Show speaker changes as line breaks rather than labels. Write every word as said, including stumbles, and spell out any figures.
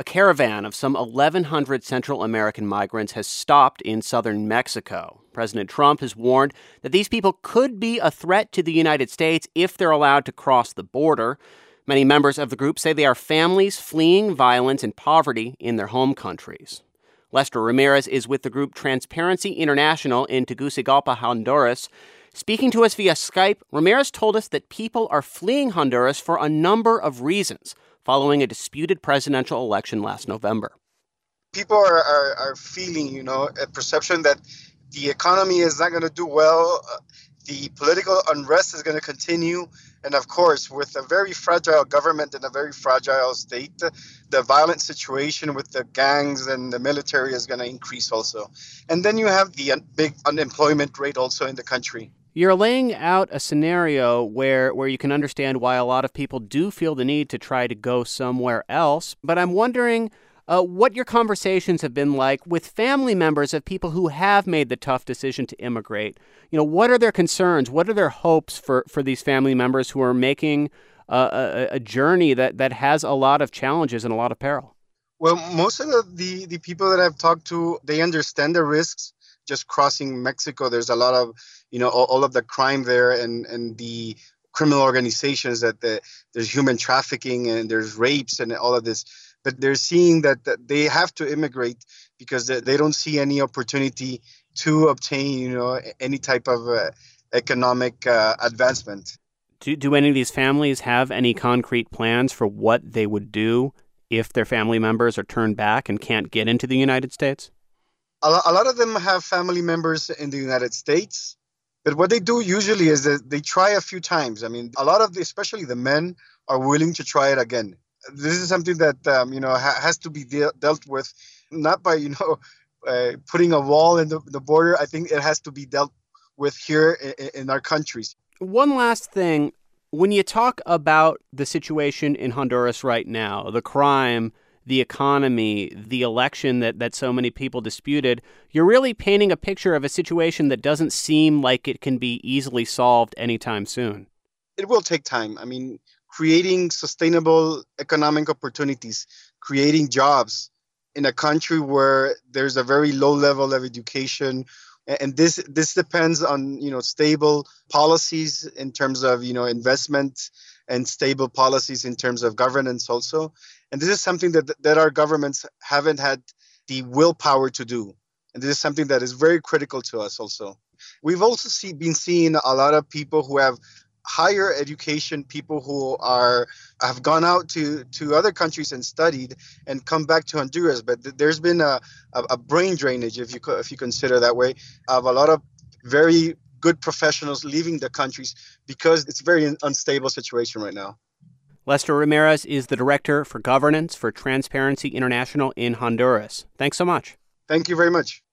A caravan of some eleven hundred Central American migrants has stopped in southern Mexico. President Trump has warned that these people could be a threat to the United States if they're allowed to cross the border. Many members of the group say they are families fleeing violence and poverty in their home countries. Lester Ramirez is with the group Transparency International in Tegucigalpa, Honduras. Speaking to us via Skype, Ramirez told us that people are fleeing Honduras for a number of reasons following a disputed presidential election last November.
People are, are, are feeling, you know, a perception that the economy is not going to do well. Uh, the political unrest is going to continue. And of course, with a very fragile government and a very fragile state, the violent situation with the gangs and the military is going to increase also. And then you have the un- big unemployment rate also in the country.
You're laying out a scenario where, where you can understand why a lot of people do feel the need to try to go somewhere else. But I'm wondering uh, what your conversations have been like with family members of people who have made the tough decision to immigrate. You know, what are their concerns? What are their hopes for, for these family members who are making uh, a, a journey that, that has a lot of challenges and a lot of peril?
Well, most of the, the, the people that I've talked to, they understand the risks. Just crossing Mexico, there's a lot of, you know, all, all of the crime there and, and the criminal organizations that the, there's human trafficking and there's rapes and all of this. But they're seeing that, that they have to immigrate because they, they don't see any opportunity to obtain, you know, any type of uh, economic uh, advancement.
Do, do any of these families have any concrete plans for what they would do if their family members are turned back and can't get into the United States?
A lot of them have family members in the United States, but what they do usually is that they try a few times. I mean, a lot of the, especially the men, are willing to try it again. This is something that, um, you know, ha- has to be de- dealt with, not by, you know, uh, putting a wall in the, the border. I think it has to be dealt with here in, in our countries.
One last thing. When you talk about the situation in Honduras right now, the crime, the economy, the election that, that so many people disputed, you're really painting a picture of a situation that doesn't seem like it can be easily solved anytime soon.
It will take time. I mean, creating sustainable economic opportunities, creating jobs in a country where there's a very low level of education. And this this depends on, you know, stable policies in terms of, you know, investment and stable policies in terms of governance also. And this is something that that our governments haven't had the willpower to do. And this is something that is very critical to us also. We've also see, been seeing a lot of people who have higher education, people who are have gone out to, to other countries and studied and come back to Honduras. But th- there's been a, a, a brain drainage, if you co- if you consider that way, of a lot of very good professionals leaving the countries because it's a very unstable situation right now.
Lester Ramirez is the Director for Governance for Transparency International in Honduras. Thanks so much.
Thank you very much.